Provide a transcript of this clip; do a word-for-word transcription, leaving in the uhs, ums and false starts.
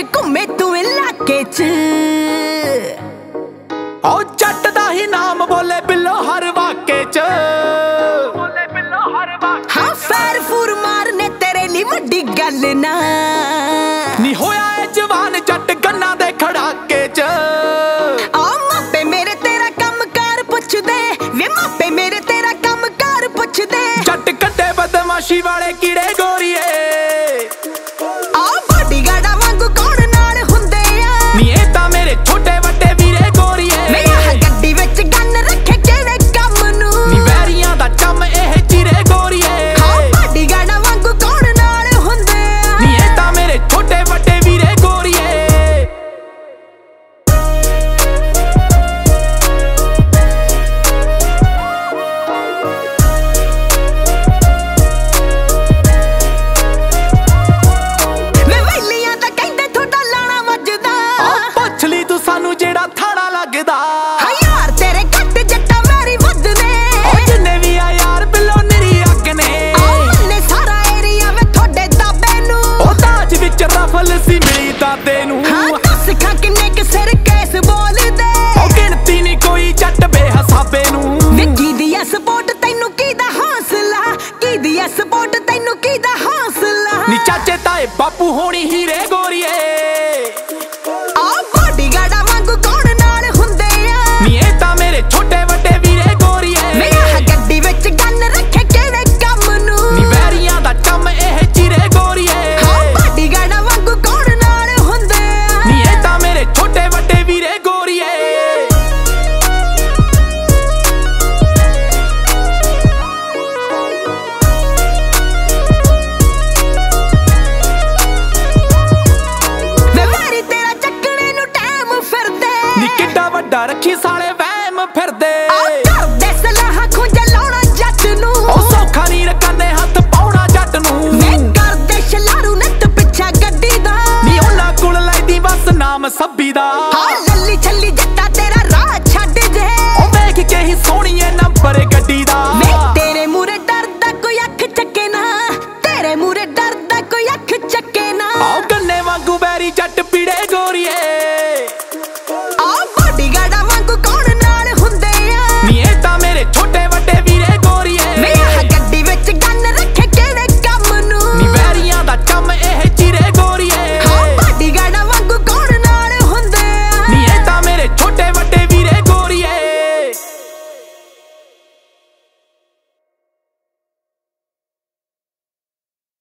घूमे तू इलाके च ओ जट दा ही नाम बोले बिल्लो हर वाके च बोले बिल्लो हर वाके हाँ फैर फूर मारने तेरे लिए वड्डी गल ना नी होया ए जवान जट गन्ना दे खड़ाके च आ मापे मेरे तेरा कम कार पुछ दे वे मापे मेरे तेरा कम कार पुछ दे जट कट्टे बदमाशी वाले कीड़े गोरीए आ बॉडीगार्डा वांगू कौन नाल हुंदे आ नी ए तां मेरे छोटे वड्डे वीरे गोरीए मेरा गड्डी विच गन रखे केड़े कम नू नी वैरियां दा चम एह चिरे गोरीए हाँ बॉडीगार्डा वांगू कौन नाल हुंदे आ नी ए तां मेरे छोटे वड्डे वीरे गोरीए वे वैलियां दा कहंदे थोड़ा लाना वजदा पुछ ली तू सानू जेड़ा थाड़ा लगदा हाँ यार तेरे घट जट्टा मेरी वध ने ओ जिन्ने भी आ यार बिल्लो निरी अग ने आ मन्ने सारा एरिया वे थोड़े दाबे नू ओ ताज विच रफल सी मिली दादे नू हाँ दस खा किन्ने के सिर केस बोल दे ओ गिनती नी कोई जट बेहसाबे नू वे की दिया सपोर्ट तैनू कीदा हौसला की दिया सपोर्ट तैनू कीदा हौसला नी चाचे ताए बापू होनी हीरे गोरीए